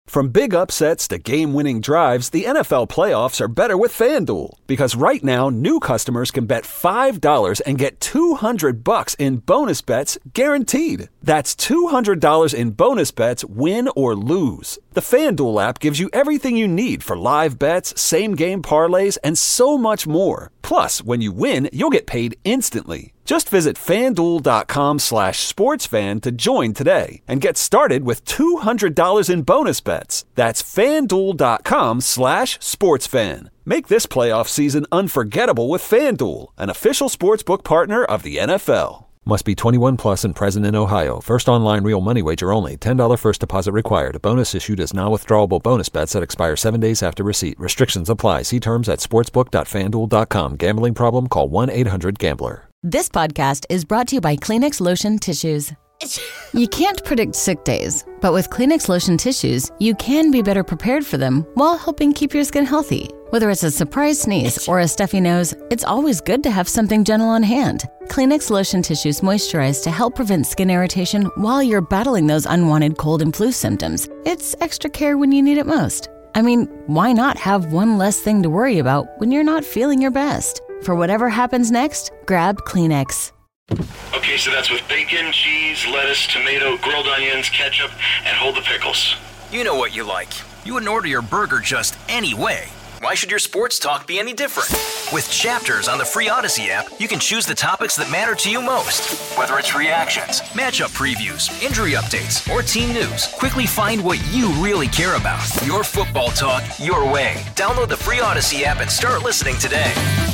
From big upsets to game-winning drives, the NFL playoffs are better with FanDuel. Because right now, new customers can bet $5 and get $200 in bonus bets guaranteed. That's $200 in bonus bets, win or lose. The FanDuel app gives you everything you need for live bets, same-game parlays, and so much more. Plus, when you win, you'll get paid instantly. Just visit FanDuel.com/sportsfan to join today and get started with $200 in bonus bets. That's FanDuel.com/sportsfan. Make this playoff season unforgettable with FanDuel, an official sportsbook partner of the NFL. Must be 21 plus and present in Ohio. First online real money wager only. $10 first deposit required. Bonus issued as non-withdrawable bonus bets that expire 7 days after receipt. Restrictions apply. See terms at sportsbook.fanduel.com. Gambling problem? Call 1-800-GAMBLER. This podcast is brought to you by Kleenex Lotion Tissues. You can't predict sick days, but with Kleenex Lotion Tissues, you can be better prepared for them while helping keep your skin healthy. Whether it's a surprise sneeze or a stuffy nose, it's always good to have something gentle on hand. Kleenex Lotion Tissues moisturize to help prevent skin irritation while you're battling those unwanted cold and flu symptoms. It's extra care when you need it most. I mean, why not have one less thing to worry about when you're not feeling your best? For whatever happens next, grab Kleenex. Okay, so that's with bacon, cheese, lettuce, tomato, grilled onions, ketchup, and hold the pickles. You know what you like. You wouldn't order your burger just any way. Why should your sports talk be any different? With Chapters on the free Odyssey app, you can choose the topics that matter to you most. Whether it's reactions, matchup previews, injury updates, or team news, quickly find what you really care about. Your football talk, your way. Download the free Odyssey app and start listening today.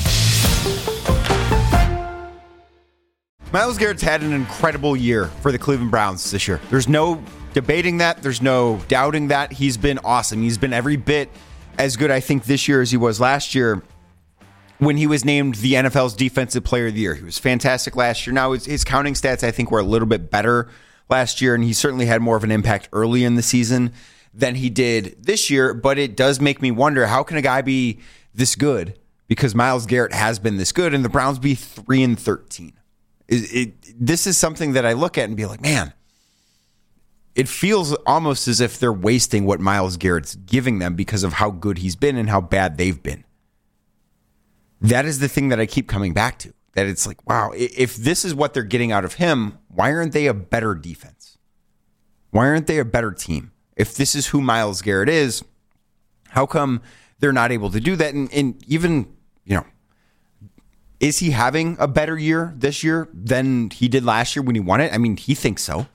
Myles Garrett's had an incredible year for the Cleveland Browns this year. There's no debating that. There's no doubting that. He's been awesome. He's been every bit as good, I think, this year as he was last year when he was named the NFL's Defensive Player of the Year. He was fantastic last year. Now, his counting stats, I think, were a little bit better last year, and he certainly had more of an impact early in the season than he did this year. But it does make me wonder, how can a guy be this good? Because Myles Garrett has been this good, and the Browns be 3-13. This is something that I look at and be like, man, it feels almost as if they're wasting what Myles Garrett's giving them because of how good he's been and how bad they've been. That is the thing that I keep coming back to, that it's like, wow, if this is what they're getting out of him, why aren't they a better defense? Why aren't they a better team? If this is who Myles Garrett is, how come they're not able to do that? And even, is he having a better year this year than he did last year when he won it? I mean, he thinks so.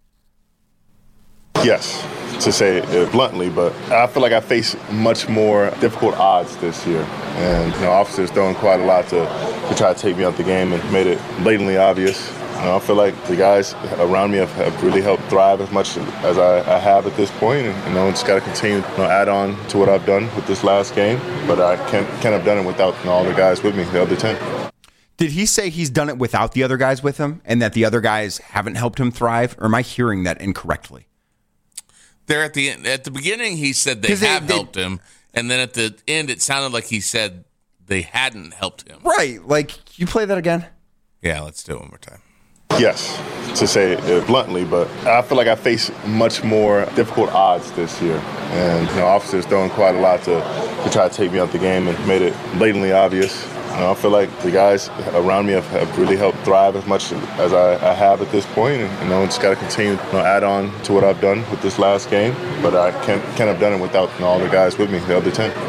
Yes, to say it bluntly, but I feel like I face much more difficult odds this year. And, officers throwing quite a lot to try to take me out the game and made it blatantly obvious. I feel like the guys around me have really helped thrive as much as I have at this point. And, just got to continue to add on to what I've done with this last game. But I can't have done it without all the guys with me, the other 10. Did he say he's done it without the other guys with him and that the other guys haven't helped him thrive? Or am I hearing that incorrectly? There at the beginning, he said they helped him. And then at the end, it sounded like he said they hadn't helped him. Right. Like, you play that again? Yeah, let's do it one more time. Yes, to say it bluntly, but I feel like I face much more difficult odds this year. And, officers throwing quite a lot to try to take me out the game and made it blatantly obvious. I feel like the guys around me have really helped thrive as much as I have at this point. And, just got to continue to add on to what I've done with this last game. But I can't have done it without all the guys with me, the other 10.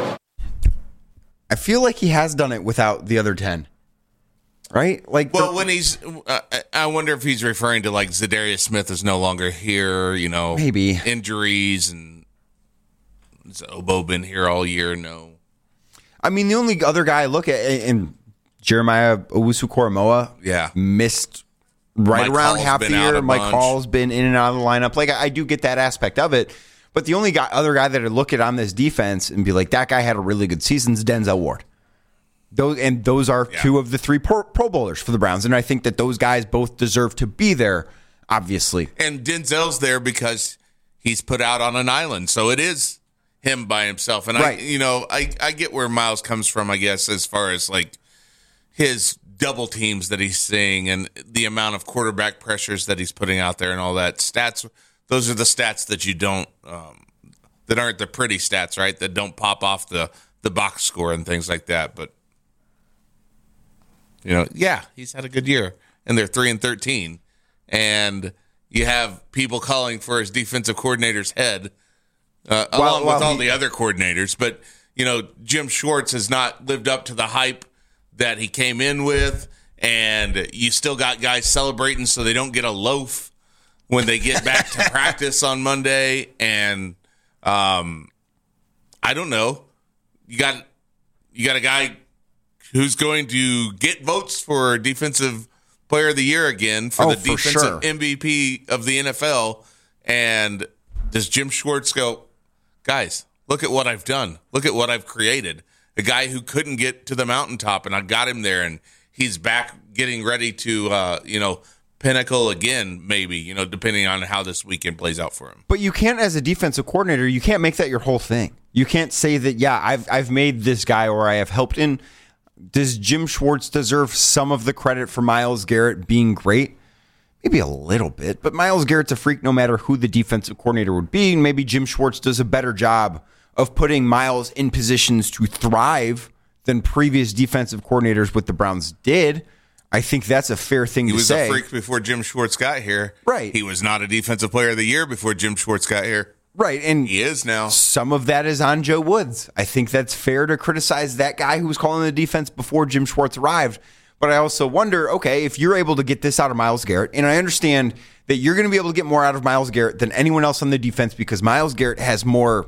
I feel like he has done it without the other 10. Right? Well, when he's, I wonder if he's referring to like Zadarius Smith is no longer here, maybe injuries, and has Obo been here all year? No. I mean, the only other guy I look at, and Jeremiah Owusu-Koramoah, missed right Mike around Hall's half the year. Mike Hall's been in and out of the lineup. Like, I do get that aspect of it. But the only other guy that I look at on this defense and be like, that guy had a really good season is Denzel Ward. Those are two of the three Pro Bowlers for the Browns. And I think that those guys both deserve to be there, obviously. And Denzel's there because he's put out on an island. So it is him by himself. And right. I get where Myles comes from, I guess, as far as like his double teams that he's seeing and the amount of quarterback pressures that he's putting out there and all that. Stats, those are the stats that you don't that aren't the pretty stats, right? That don't pop off the box score and things like that. But, he's had a good year. And they're 3-13. And you have people calling for his defensive coordinator's head, along with all the other coordinators. But, Jim Schwartz has not lived up to the hype that he came in with. And you still got guys celebrating so they don't get a loaf when they get back to practice on Monday. And I don't know. You got a guy who's going to get votes for Defensive Player of the Year again for the defensive MVP of the NFL. And does Jim Schwartz go, guys, look at what I've done. Look at what I've created. A guy who couldn't get to the mountaintop, and I got him there, and he's back getting ready to, pinnacle again, maybe, depending on how this weekend plays out for him. But you can't, as a defensive coordinator, you can't make that your whole thing. You can't say that, I've made this guy or I have helped in. Does Jim Schwartz deserve some of the credit for Myles Garrett being great? Maybe a little bit, but Myles Garrett's a freak no matter who the defensive coordinator would be. And maybe Jim Schwartz does a better job of putting Myles in positions to thrive than previous defensive coordinators with the Browns did. I think that's a fair thing to say. He was a freak before Jim Schwartz got here. Right. He was not a defensive player of the year before Jim Schwartz got here. Right. And he is now. Some of that is on Joe Woods. I think that's fair to criticize that guy who was calling the defense before Jim Schwartz arrived. But I also wonder, okay, if you're able to get this out of Myles Garrett, and I understand that you're going to be able to get more out of Myles Garrett than anyone else on the defense because Myles Garrett has more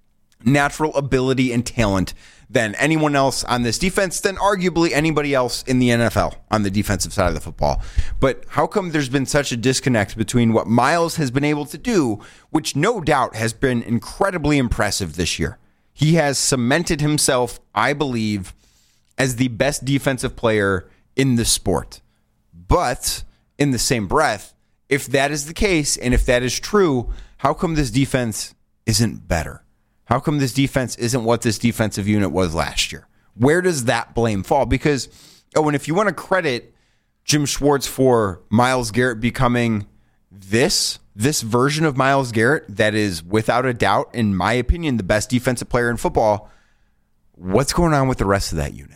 natural ability and talent than anyone else on this defense, than arguably anybody else in the NFL on the defensive side of the football. But how come there's been such a disconnect between what Myles has been able to do, which no doubt has been incredibly impressive this year? He has cemented himself, I believe, as the best defensive player in the sport. But in the same breath, if that is the case, and if that is true, how come this defense isn't better? How come this defense isn't what this defensive unit was last year? Where does that blame fall? Because, and if you want to credit Jim Schwartz for Myles Garrett becoming this version of Myles Garrett that is without a doubt, in my opinion, the best defensive player in football, what's going on with the rest of that unit?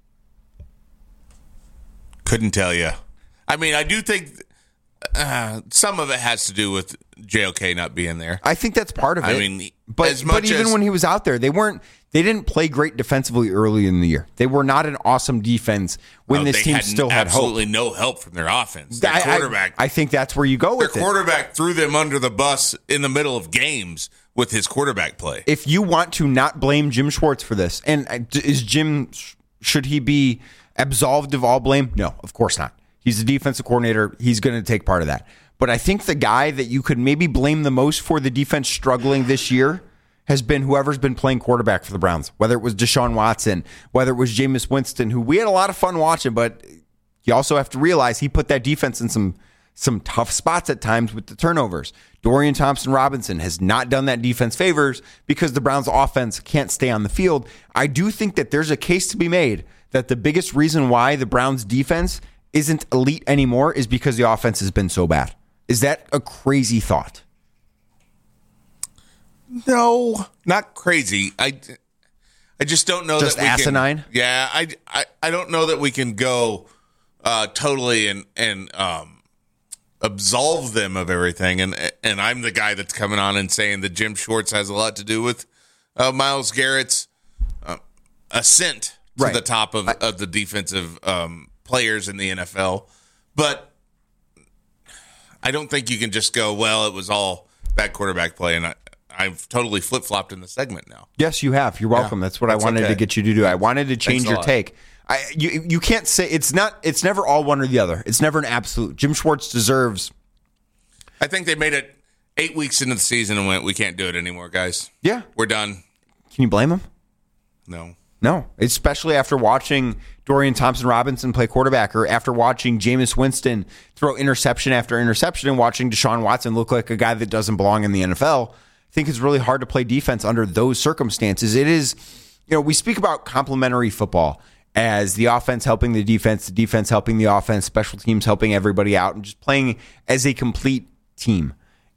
Couldn't tell you. I mean, I do think some of it has to do with JOK not being there. I think that's part of it. I mean, but even when he was out there, they didn't play great defensively early in the year. They were not an awesome defense when this team still had hope. Absolutely no help from their offense. Their quarterback. I think that's where you go with it. Their quarterback threw them under the bus in the middle of games with his quarterback play. If you want to not blame Jim Schwartz for this, and should he be absolved of all blame? No, of course not. He's a defensive coordinator. He's going to take part of that. But I think the guy that you could maybe blame the most for the defense struggling this year has been whoever's been playing quarterback for the Browns, whether it was Deshaun Watson, whether it was Jameis Winston, who we had a lot of fun watching, but you also have to realize he put that defense in some tough spots at times with the turnovers. Dorian Thompson-Robinson has not done that defense favors because the Browns offense can't stay on the field. I do think that there's a case to be made that the biggest reason why the Browns defense isn't elite anymore is because the offense has been so bad. Is that a crazy thought? No, not crazy. I just don't know just that we asinine? Yeah, I don't know that we can go totally and absolve them of everything. And I'm the guy that's coming on and saying that Jim Schwartz has a lot to do with Myles Garrett's ascent to the top of the defensive players in the NFL. But I don't think you can just go, well, it was all bad quarterback play, and I've totally flip-flopped in the segment now. Yes, you have. You're welcome. That's what I wanted to get you to do. I wanted to change your take. You can't say it's never all one or the other. It's never an absolute. Jim Schwartz deserves. I think they made it 8 weeks into the season and went, we can't do it anymore, guys. Yeah. We're done. Can you blame him? No, especially after watching Dorian Thompson-Robinson play quarterback, or after watching Jameis Winston throw interception after interception, and watching Deshaun Watson look like a guy that doesn't belong in the NFL. I think it's really hard to play defense under those circumstances. It is, we speak about complementary football as the offense helping the defense helping the offense, special teams helping everybody out, and just playing as a complete team.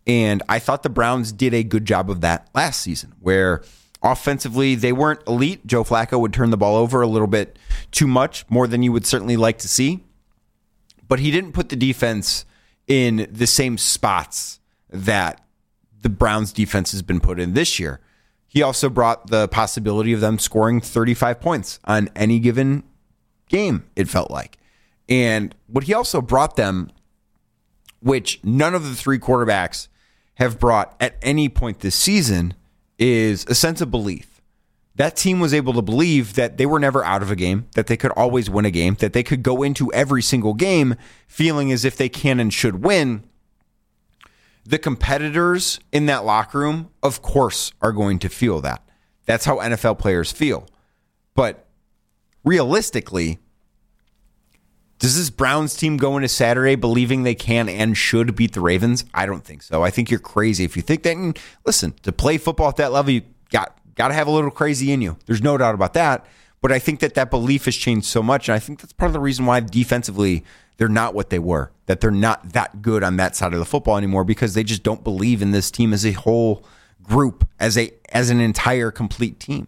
And I thought the Browns did a good job of that last season, where offensively they weren't elite. Joe Flacco would turn the ball over a little bit too much, more than you would certainly like to see. But he didn't put the defense in the same spots that the Browns defense has been put in this year. He also brought the possibility of them scoring 35 points on any given game, it felt like. And what he also brought them, which none of the three quarterbacks have brought at any point this season, is a sense of belief. That team was able to believe that they were never out of a game, that they could always win a game, that they could go into every single game feeling as if they can and should win. The competitors in that locker room, of course, are going to feel that. That's how NFL players feel. But realistically, does this Browns team go into Saturday believing they can and should beat the Ravens? I don't think so. I think you're crazy if you think that. And listen, to play football at that level, you got to have a little crazy in you. There's no doubt about that. But I think that belief has changed so much, and I think that's part of the reason why defensively they're not what they were, that they're not that good on that side of the football anymore, because they just don't believe in this team as a whole group, as an entire complete team.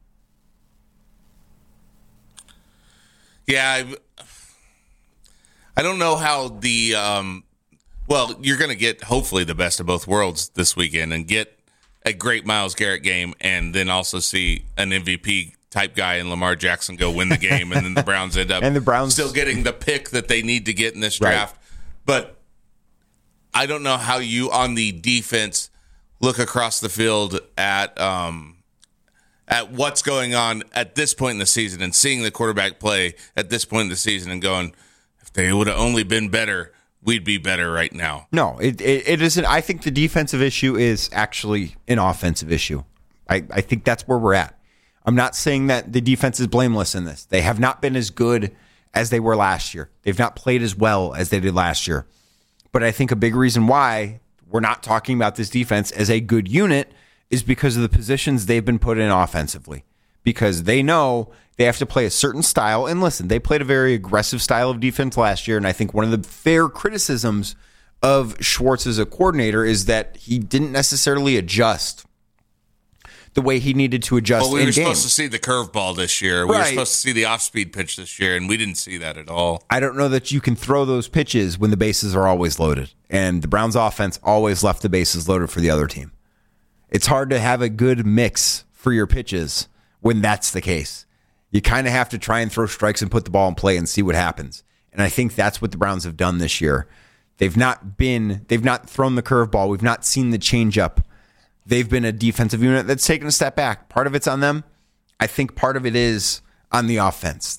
Yeah, I don't know how the you're going to get hopefully the best of both worlds this weekend and get a great Myles Garrett game, and then also see an MVP type guy in Lamar Jackson go win the game, and then the Browns end up and the Browns still getting the pick that they need to get in this draft. Right. But I don't know how you on the defense look across the field at what's going on at this point in the season and seeing the quarterback play at this point in the season and going, if they would have only been better, we'd be better right now. No, it isn't. I think the defensive issue is actually an offensive issue. I think that's where we're at. I'm not saying that the defense is blameless in this. They have not been as good as they were last year. They've not played as well as they did last year. But I think a big reason why we're not talking about this defense as a good unit is because of the positions they've been put in offensively. Because they know they have to play a certain style. And listen, they played a very aggressive style of defense last year. And I think one of the fair criticisms of Schwartz as a coordinator is that he didn't necessarily adjust the way he needed to adjust in game. Well, we were supposed to see the curveball this year. We were supposed to see the off-speed pitch this year, and we didn't see that at all. I don't know that you can throw those pitches when the bases are always loaded. And the Browns offense always left the bases loaded for the other team. It's hard to have a good mix for your pitches when that's the case. You kind of have to try and throw strikes and put the ball in play and see what happens. And I think that's what the Browns have done this year. They've not thrown the curveball. We've not seen the changeup. They've been a defensive unit that's taken a step back. Part of it's on them. I think part of it is on the offense.